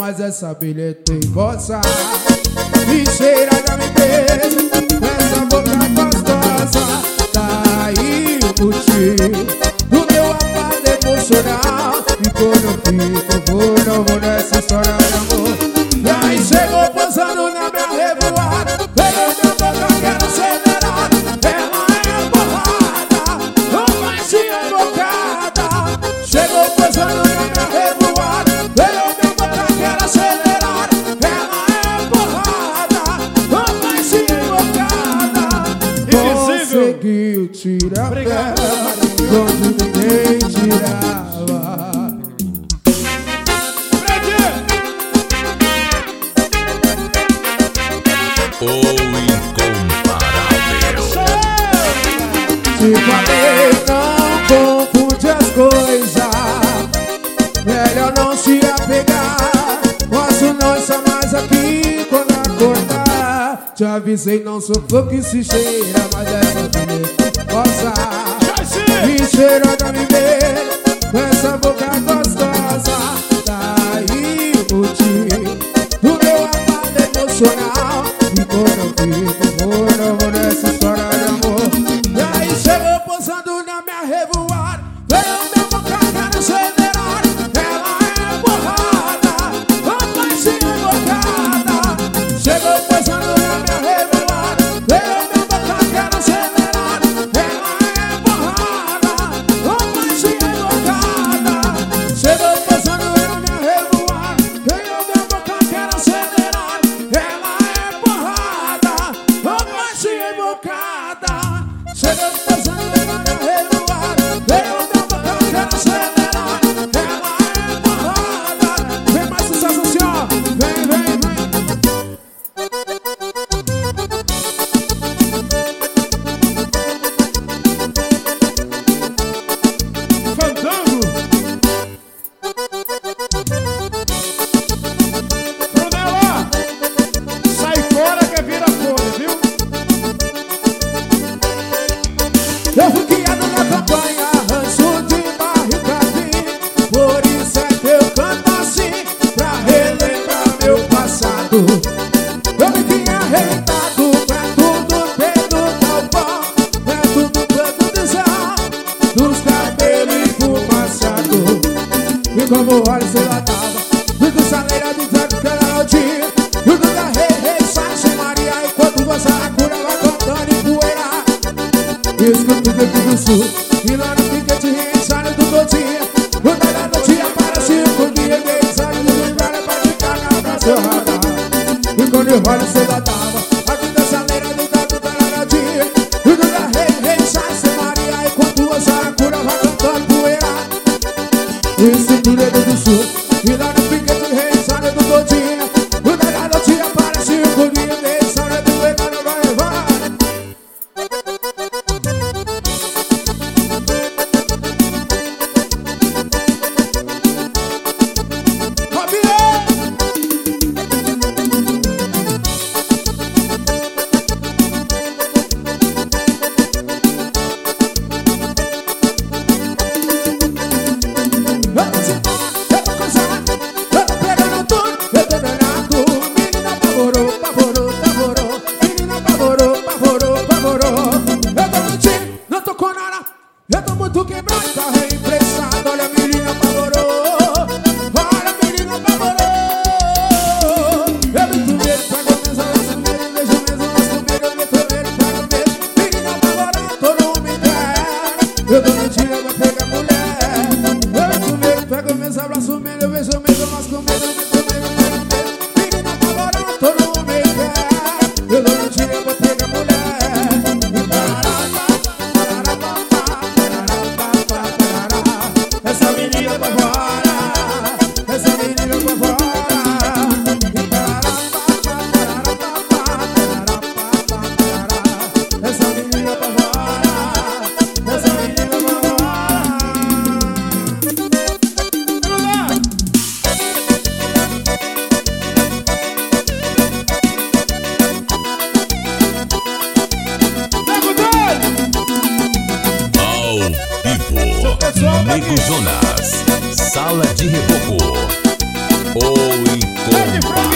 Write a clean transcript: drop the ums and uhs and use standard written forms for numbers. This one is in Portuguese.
mas essa bilhete tem goza. Me cheira da minha beleza, essa boca gostosa. Daí o motivo do meu apado emocional. E quando eu fico, não vou nessa história de amor. E aí chegou posando na minha revoada, pegou minha boca, quero acelerar. Ela é borrada, não vai se embocada. Chegou posando na minha revoada, pegou minha boca, quero acelerar. Ela é borrada, não vai se embocada. Conseguiu tirar a perna onde ninguém tirava. O incomparável. Te falei, não confunde as coisas. Melhor não se apegar. Posso não estar mais aqui quando acordar. Te avisei, não sou flor que se cheira, mas essa bilhete goza. Me cheirou da minha beleza, com essa boca gostosa. Daí o motivo do meu apado emocional. E quando eu fico, não vou nessa história de amor. E aí chegou posando na minha revoada, veio minha boca, quero acelerar. Ela é borrada, não vai se embocada. Chegou posando na minha revoada, veio minha boca, quero acelerar. Ela é borrada, não vai se embocada. Chegou posando na minha revoada, veio minha boca, quero acelerar. Ela é borrada, não vai se embocada. Chegou posando na minha revoada, veio minha boca, quero acelerar. Ela é borrada. Vem mais sucesso assim, ó. Vem, vem, vem. Fandango. Brunella, sai fora que vira folha, viu? Eu fui criado na campanha, rancho de barriga vim. Por isso é que eu canto assim, pra relembrar meu passado. Eu me tinha arrebentado perto do Pedro Galvão, perto do Pedro de Zé, dos cabelos enfumaçados. E como olha se lá tava, fui com saleira de tanto que ela não tinha. E o Duda Rei, Sasha Maria, enquanto você a cura vai cantando em poeira. Escuto dentro do sul, e lá no piquete ensaio do Godinho. O da garotinha parece um foguinho, de ensaio do lugar pra ficar na praça radar. E quando eu olho, você lá tava, aqui da saleira do canto da garotinha. E o Duda Rei, Sasha Maria, enquanto você a cura vai cantando poeira. Escuto dentro do sul, e lá no piquete ensaio do Godinho. O da garotinha parece um foguinho, de ensaio do lugar pra levar. Eu tô muito quebrado, carro emprestado. Olha a menina apavorou, olha a menina apavorou. Eu me medo, pego mesmo, laço medo, vejo mesmo, laço medo, eu meto medo, pego medo. Menina apavorou, todo me quer. Eu tô mentindo, vai pegar mulher. Eu meto medo, pego mesmo, abraço medo, eu vejo mesmo, laço medo, eu meto medo, pego medo. Menina apavorou, todo me quer. Eu tô mentindo, vai pegar mulher. Essa menina vai fora, essa menina vai fora. Essa menina vai fora, essa menina vai Nego Jonas, Sala de Reboco. Oi. É de frango